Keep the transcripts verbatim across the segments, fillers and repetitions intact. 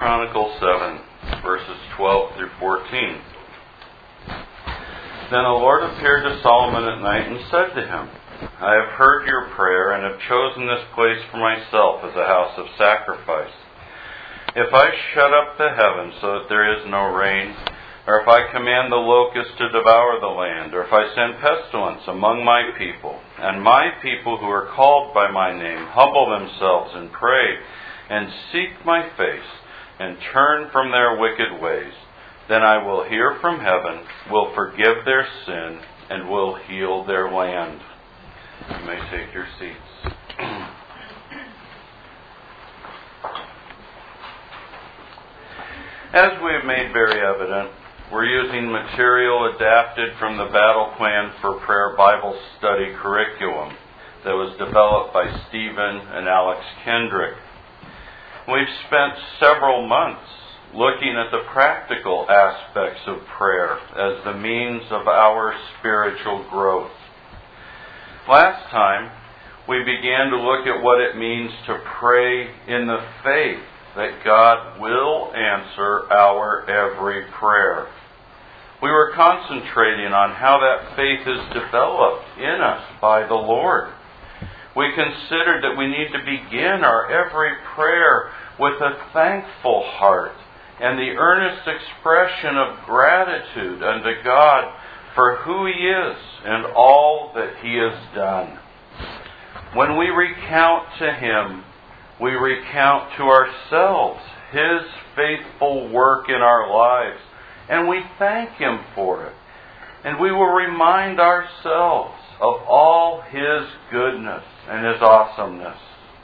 Chronicles seven, verses twelve through fourteen. Then the Lord appeared to Solomon at night and said to him, I have heard your prayer and have chosen this place for myself as a house of sacrifice. If I shut up the heavens so that there is no rain, or if I command the locust to devour the land, or if I send pestilence among my people, and my people who are called by my name humble themselves and pray, and seek my face, and turn from their wicked ways, then I will hear from heaven, will forgive their sin, and will heal their land. You may take your seats. As we have made very evident, we're using material adapted from the Battle Plan for Prayer Bible Study curriculum that was developed by Stephen and Alex Kendrick. We've spent several months looking at the practical aspects of prayer as the means of our spiritual growth. Last time, we began to look at what it means to pray in the faith that God will answer our every prayer. We were concentrating on how that faith is developed in us by the Lord. We considered that we need to begin our every prayer with a thankful heart and the earnest expression of gratitude unto God for who He is and all that He has done. When we recount to Him, we recount to ourselves His faithful work in our lives, and we thank Him for it. And we will remind ourselves of all His goodness and His awesomeness.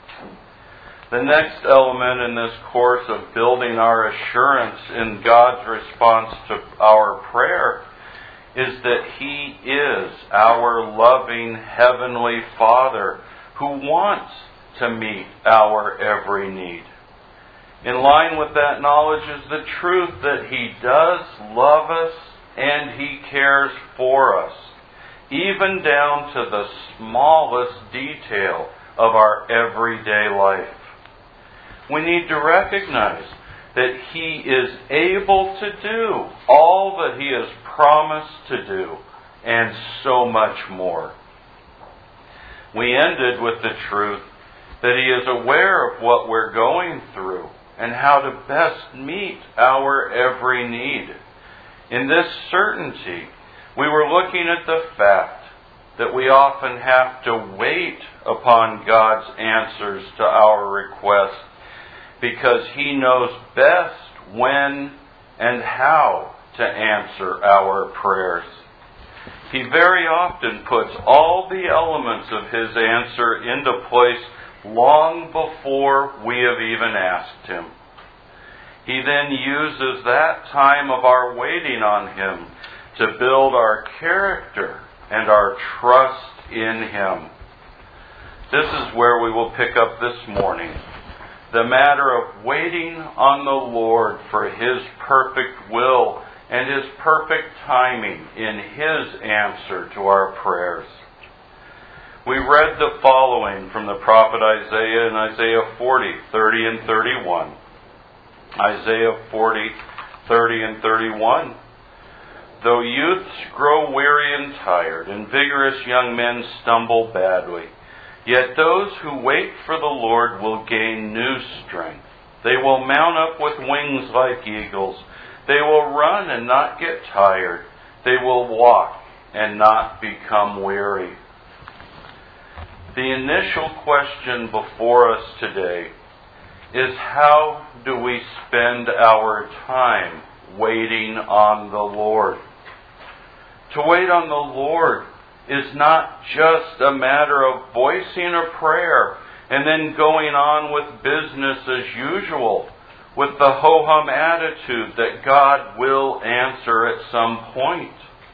The next element in this course of building our assurance in God's response to our prayer is that He is our loving Heavenly Father who wants to meet our every need. In line with that knowledge is the truth that He does love us and He cares for us, even down to the smallest detail of our everyday life. We need to recognize that He is able to do all that He has promised to do, and so much more. We ended with the truth that He is aware of what we're going through and how to best meet our every need. In this certainty, we were looking at the fact that we often have to wait upon God's answers to our requests because He knows best when and how to answer our prayers. He very often puts all the elements of His answer into place long before we have even asked Him. He then uses that time of our waiting on Him to build our character and our trust in Him. This is where we will pick up this morning. The matter of waiting on the Lord for His perfect will and His perfect timing in His answer to our prayers. We read the following from the prophet Isaiah in Isaiah forty, thirty and thirty-one. Isaiah forty, thirty and thirty-one. Though youths grow weary and tired, and vigorous young men stumble badly, yet those who wait for the Lord will gain new strength. They will mount up with wings like eagles. They will run and not get tired. They will walk and not become weary. The initial question before us today is, how do we spend our time waiting on the Lord? To wait on the Lord is not just a matter of voicing a prayer and then going on with business as usual with the ho-hum attitude that God will answer at some point.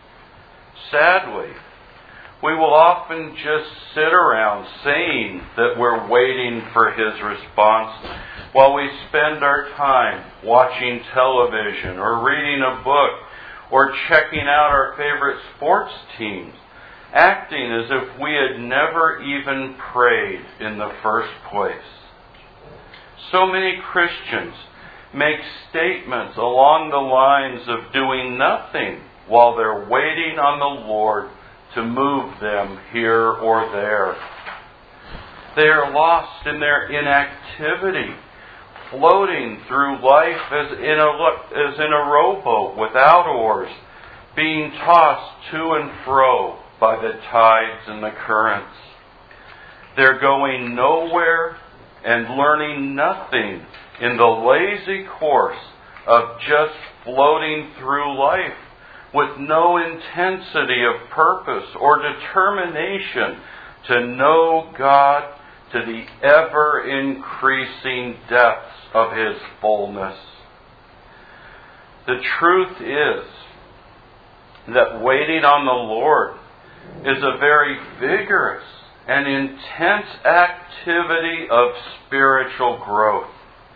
Sadly, we will often just sit around saying that we're waiting for His response while we spend our time watching television or reading a book or checking out our favorite sports teams, acting as if we had never even prayed in the first place. So many Christians make statements along the lines of doing nothing while they're waiting on the Lord to move them here or there. They are lost in their inactivity, floating through life as in a, as in a rowboat without oars, being tossed to and fro by the tides and the currents. They're going nowhere and learning nothing in the lazy course of just floating through life with no intensity of purpose or determination to know God to the ever-increasing depths of His fullness. The truth is that waiting on the Lord is a very vigorous and intense activity of spiritual growth.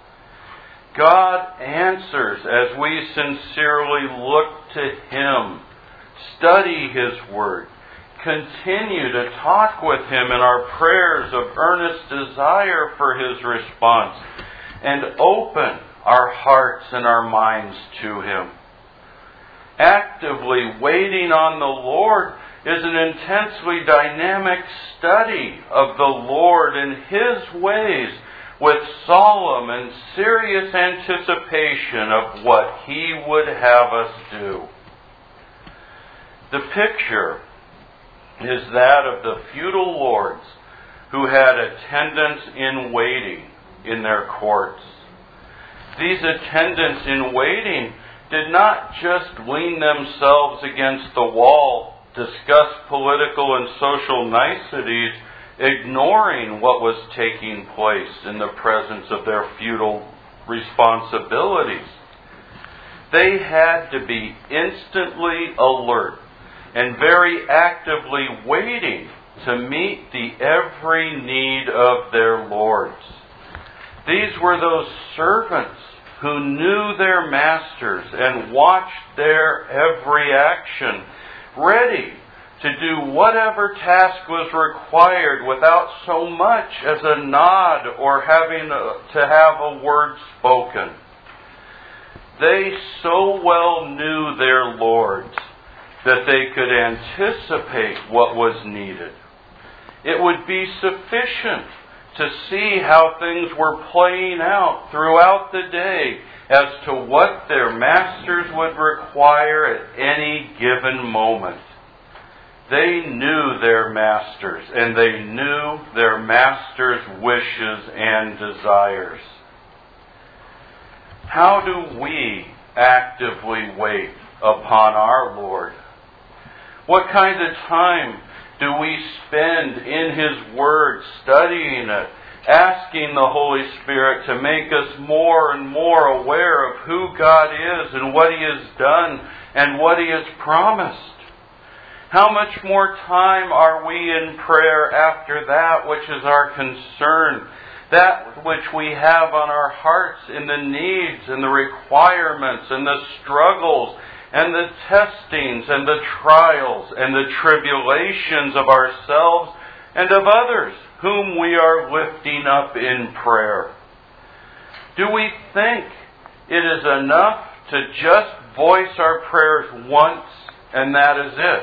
God answers as we sincerely look to Him, study His Word, continue to talk with Him in our prayers of earnest desire for His response, and open our hearts and our minds to Him. Actively waiting on the Lord is an intensely dynamic study of the Lord and His ways with solemn and serious anticipation of what He would have us do. The picture is that of the feudal lords who had attendants in waiting in their courts. These attendants in waiting did not just lean themselves against the wall, discuss political and social niceties, ignoring what was taking place in the presence of their feudal responsibilities. They had to be instantly alert and very actively waiting to meet the every need of their lords. These were those servants who knew their masters and watched their every action, ready to do whatever task was required without so much as a nod or having a, to have a word spoken. They so well knew their lords that they could anticipate what was needed. It would be sufficient to see how things were playing out throughout the day as to what their masters would require at any given moment. They knew their masters, and they knew their masters' wishes and desires. How do we actively wait upon our Lord? What kind of time do we spend in His Word, studying it, asking the Holy Spirit to make us more and more aware of who God is and what He has done and what He has promised? How much more time are we in prayer after that which is our concern, that which we have on our hearts in the needs and the requirements and the struggles and the testings and the trials and the tribulations of ourselves and of others whom we are lifting up in prayer? Do we think it is enough to just voice our prayers once and that is it?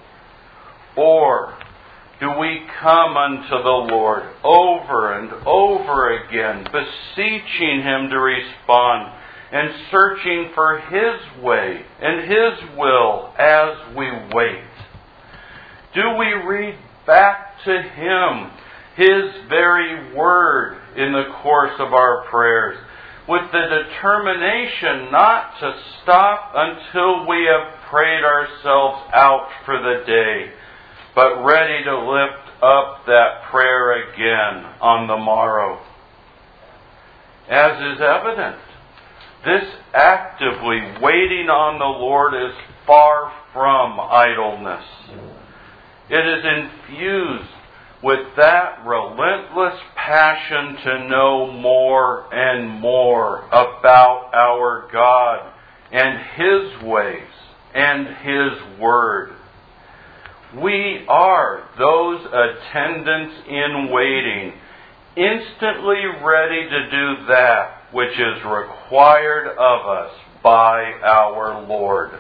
Or do we come unto the Lord over and over again, beseeching Him to respond and searching for His way and His will as we wait? Do we read back to Him His very Word in the course of our prayers, with the determination not to stop until we have prayed ourselves out for the day, but ready to lift up that prayer again on the morrow? As is evident, this actively waiting on the Lord is far from idleness. It is infused with that relentless passion to know more and more about our God and His ways and His Word. We are those attendants in waiting, instantly ready to do that which is required of us by our Lord.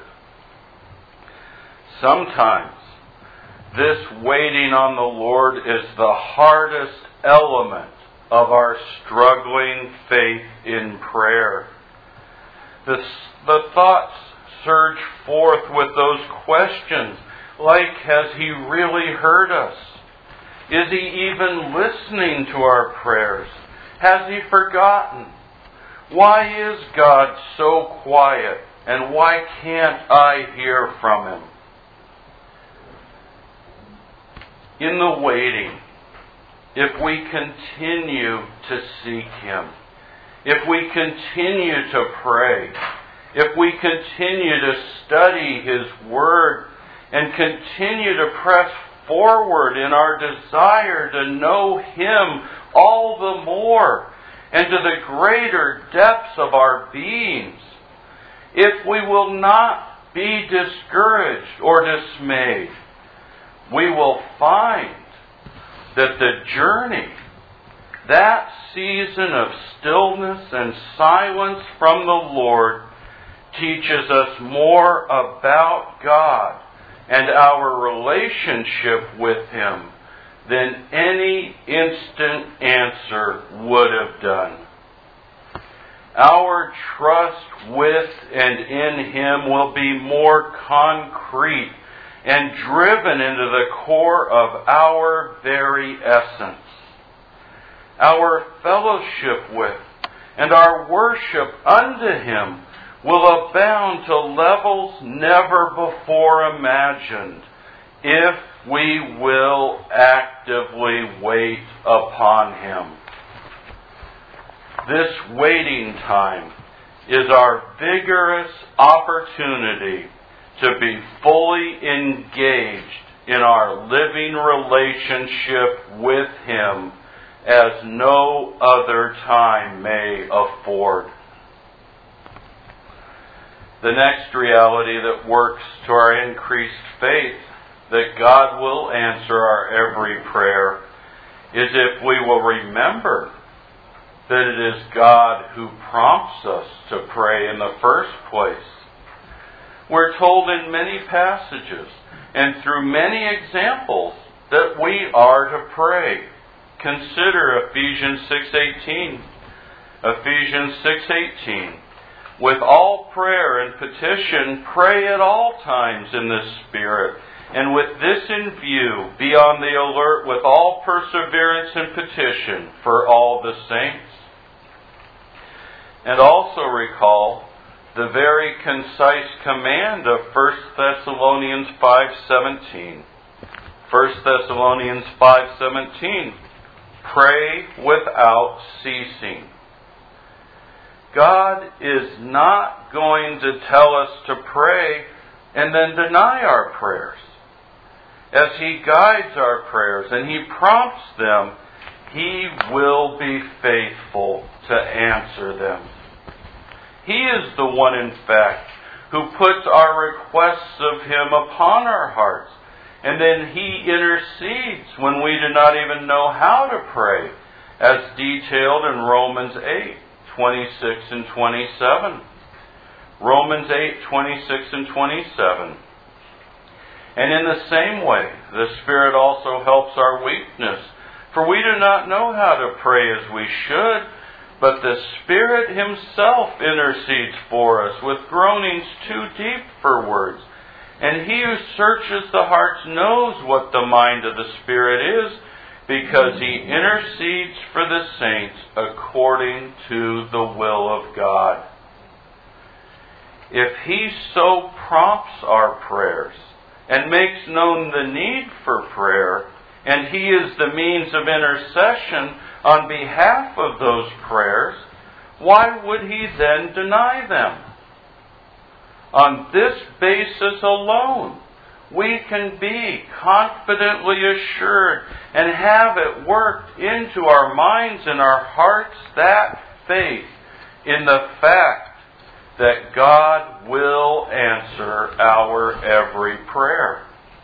Sometimes this waiting on the Lord is the hardest element of our struggling faith in prayer. The, the thoughts surge forth with those questions like, has He really heard us? Is He even listening to our prayers? Has He forgotten? Why is God so quiet, and why can't I hear from Him? In the waiting, if we continue to seek Him, if we continue to pray, if we continue to study His Word, and continue to press forward in our desire to know Him all the more and to the greater depths of our beings, if we will not be discouraged or dismayed, we will find that the journey, that season of stillness and silence from the Lord, teaches us more about God and our relationship with Him than any instant answer would have done. Our trust with and in Him will be more concrete and driven into the core of our very essence. Our fellowship with and our worship unto Him will abound to levels never before imagined if we will actively wait upon Him. This waiting time is our vigorous opportunity to be fully engaged in our living relationship with Him as no other time may afford. The next reality that works to our increased faith that God will answer our every prayer is if we will remember that it is God who prompts us to pray in the first place. We're told in many passages and through many examples that we are to pray. Consider Ephesians six eighteen. Ephesians six eighteen. With all prayer and petition, pray at all times in the Spirit, and with this in view, be on the alert with all perseverance and petition for all the saints. And also recall the very concise command of First Thessalonians five seventeen. First Thessalonians five seventeen. Pray without ceasing. God is not going to tell us to pray and then deny our prayers. As He guides our prayers and He prompts them, He will be faithful to answer them. He is the one, in fact, who puts our requests of Him upon our hearts. And then He intercedes when we do not even know how to pray, as detailed in Romans eight twenty-six and twenty-seven. Romans eight twenty-six and twenty-seven. And in the same way, the Spirit also helps our weakness. For we do not know how to pray as we should, but the Spirit Himself intercedes for us with groanings too deep for words. And He who searches the hearts knows what the mind of the Spirit is, because He intercedes for the saints according to the will of God. If He so prompts our prayers and makes known the need for prayer, and He is the means of intercession on behalf of those prayers, why would He then deny them? On this basis alone, we can be confidently assured and have it worked into our minds and our hearts that faith in the fact that God will answer our every prayer.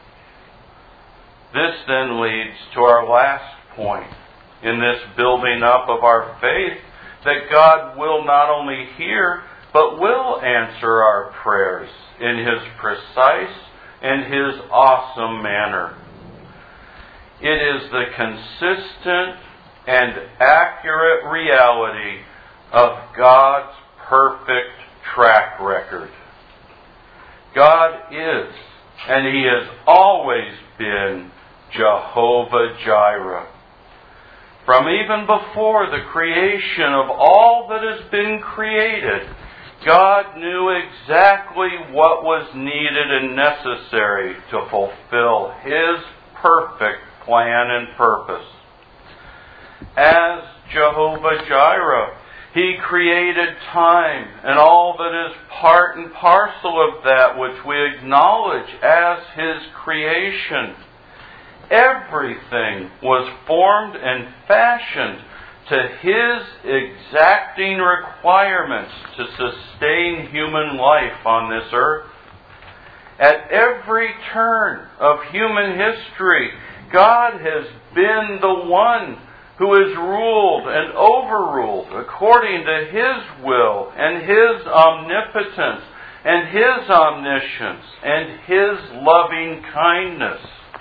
This then leads to our last point in this building up of our faith that God will not only hear, but will answer our prayers in His precise and His awesome manner. It is the consistent and accurate reality of God's perfect track record. God is, and He has always been, Jehovah Jireh. From even before the creation of all that has been created, God knew exactly what was needed and necessary to fulfill His perfect plan and purpose. As Jehovah Jireh, He created time and all that is part and parcel of that which we acknowledge as His creation. Everything was formed and fashioned to His exacting requirements to sustain human life on this earth. At every turn of human history, God has been the one who has ruled and overruled according to His will and His omnipotence and His omniscience and His loving kindness.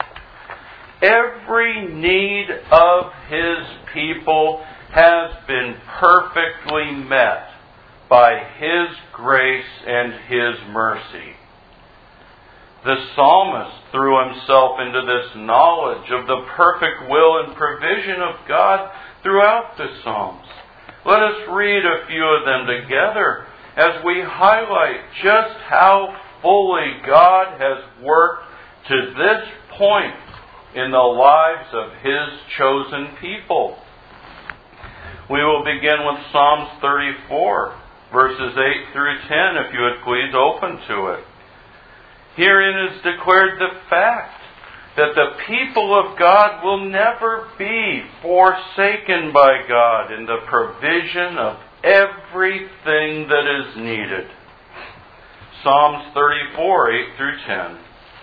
Every need of His people has been perfectly met by His grace and His mercy. The psalmist threw himself into this knowledge of the perfect will and provision of God throughout the Psalms. Let us read a few of them together as we highlight just how fully God has worked to this point in the lives of His chosen people. We will begin with Psalms thirty-four, verses eight through ten, if you would please open to it. Herein is declared the fact that the people of God will never be forsaken by God in the provision of everything that is needed. Psalms thirty-four, eight through ten.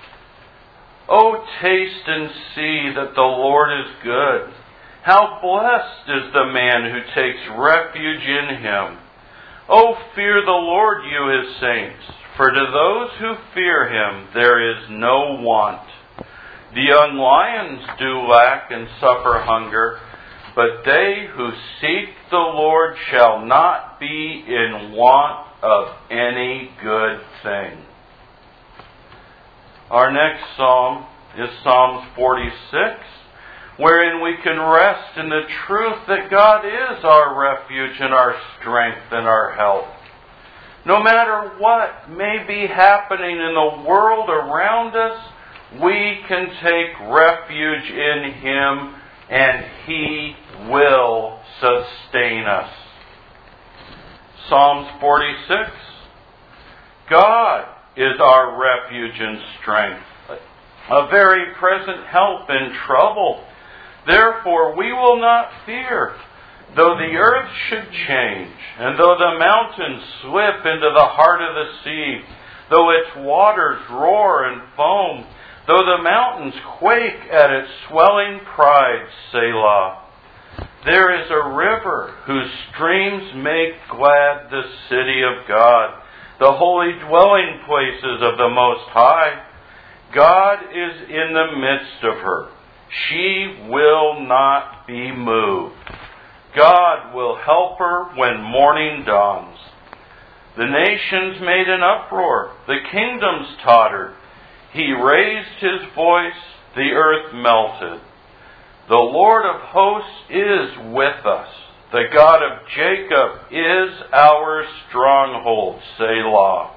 O taste and see that the Lord is good. How blessed is the man who takes refuge in Him. O fear the Lord, you His saints, for to those who fear Him there is no want. The young lions do lack and suffer hunger, but they who seek the Lord shall not be in want of any good thing. Our next psalm is Psalms forty-six, wherein we can rest in the truth that God is our refuge and our strength and our help. No matter what may be happening in the world around us, we can take refuge in Him and He will sustain us. Psalms forty-six. God is our refuge and strength, a very present help in trouble. Therefore we will not fear, though the earth should change, and though the mountains slip into the heart of the sea, though its waters roar and foam, though the mountains quake at its swelling pride, Selah. There is a river whose streams make glad the city of God, the holy dwelling places of the Most High. God is in the midst of her. She will not be moved. God will help her when morning dawns. The nations made an uproar. The kingdoms tottered. He raised His voice. The earth melted. The Lord of hosts is with us. The God of Jacob is our stronghold, Selah.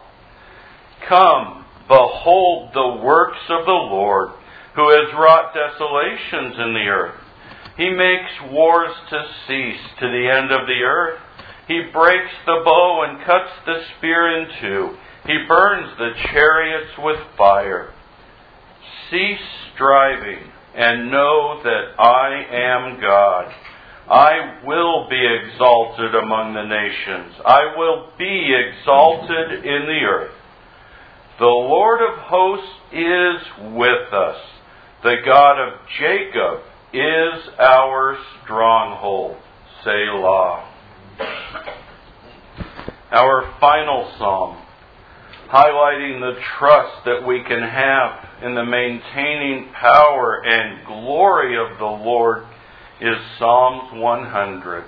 Come, behold the works of the Lord, who has wrought desolations in the earth. He makes wars to cease to the end of the earth. He breaks the bow and cuts the spear in two. He burns the chariots with fire. Cease striving and know that I am God. I will be exalted among the nations. I will be exalted in the earth. The Lord of hosts is with us. The God of Jacob is our stronghold. Selah. Our final psalm, highlighting the trust that we can have in the maintaining power and glory of the Lord, is Psalms one hundred.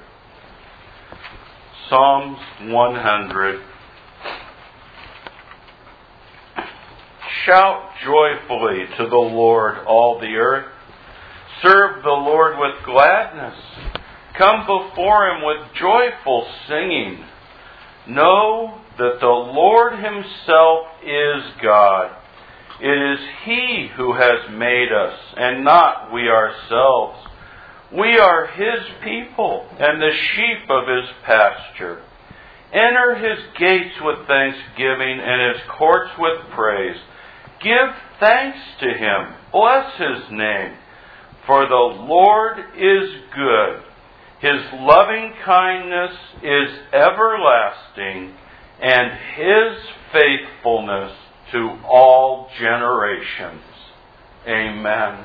Psalms one hundred. Shout joyfully to the Lord, all the earth. Serve the Lord with gladness. Come before Him with joyful singing. Know that the Lord Himself is God. It is He who has made us, and not we ourselves. We are His people, and the sheep of His pasture. Enter His gates with thanksgiving, and His courts with praise. Give thanks to Him. Bless His name. For the Lord is good. His loving kindness is everlasting, and His faithfulness to all generations. Amen.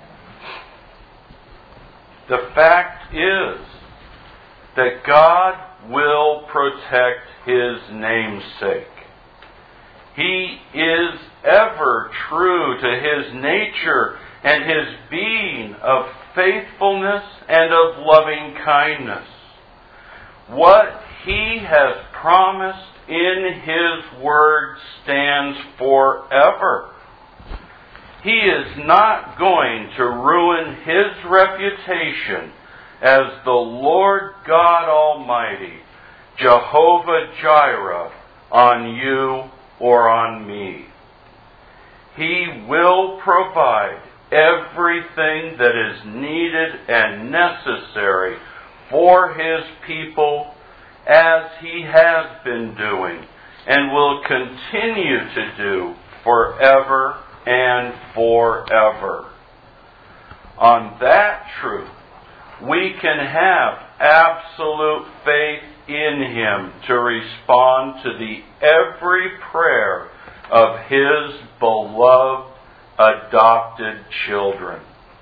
The fact is that God will protect His namesake. He is ever true to His nature and His being of faithfulness and of loving kindness. What He has promised in His Word stands forever. He is not going to ruin His reputation as the Lord God Almighty, Jehovah Jireh, on you or on me. He will provide everything that is needed and necessary for His people, as He has been doing and will continue to do forever and forever. On that truth, we can have absolute faith in Him to respond to the every prayer of His beloved adopted children.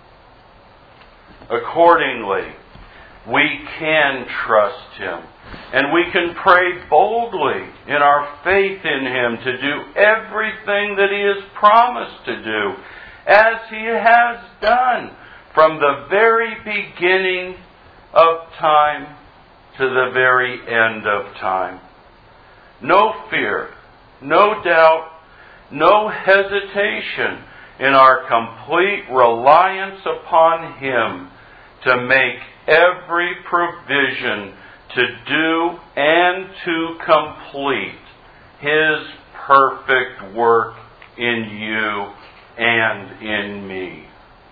Accordingly, we can trust Him, and we can pray boldly in our faith in Him to do everything that He has promised to do, as He has done from the very beginning of time to the very end of time. No fear, no doubt, no hesitation in our complete reliance upon Him to make every provision to do and to complete His perfect work in you and in me.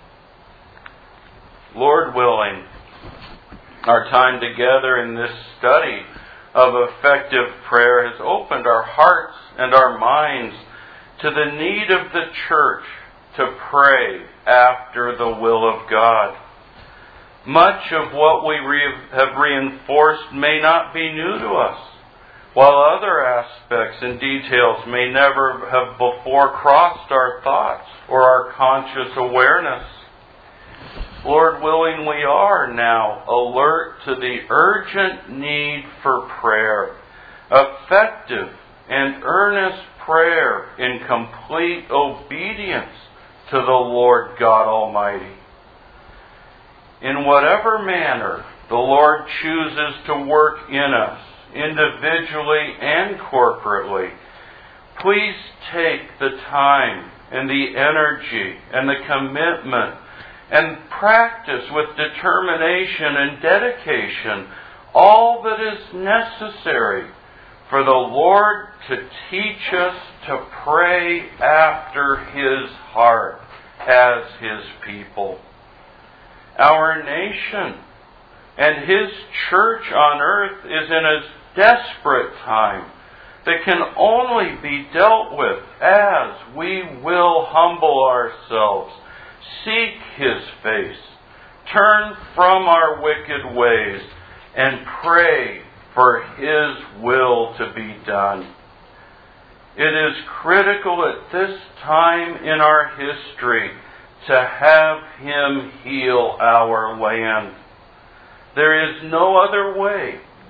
Lord willing, our time together in this study of effective prayer has opened our hearts and our minds to the need of the church to pray after the will of God. Much of what we re- have reinforced may not be new to us, while other aspects and details may never have before crossed our thoughts or our conscious awareness. Lord willing, we are now alert to the urgent need for prayer, effective and earnest prayer in complete obedience to the Lord God Almighty. In whatever manner the Lord chooses to work in us, individually and corporately, please take the time and the energy and the commitment and practice with determination and dedication all that is necessary for the Lord to teach us to pray after His heart as His people. Our nation and His church on earth is in a desperate time that can only be dealt with as we will humble ourselves, seek His face, turn from our wicked ways, and pray for His will to be done. It is critical at this time in our history to have Him heal our land. There is no other way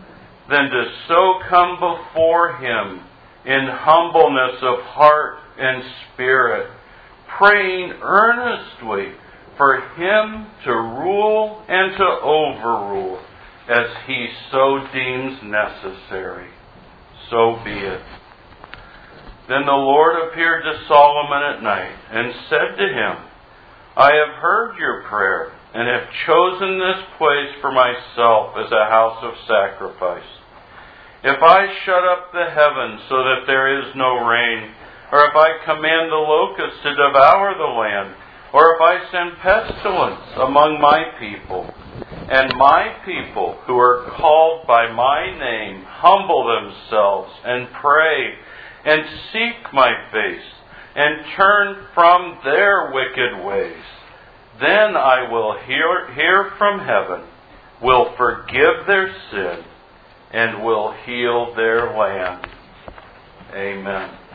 than to so come before Him in humbleness of heart and spirit, praying earnestly for Him to rule and to overrule as He so deems necessary. So be it. Then the Lord appeared to Solomon at night and said to him, I have heard your prayer and have chosen this place for myself as a house of sacrifice. If I shut up the heavens so that there is no rain, or if I command the locusts to devour the land, or if I send pestilence among my people, and my people who are called by my name humble themselves and pray and seek my face and turn from their wicked ways, then I will hear, hear from heaven, will forgive their sin, and will heal their land. Amen.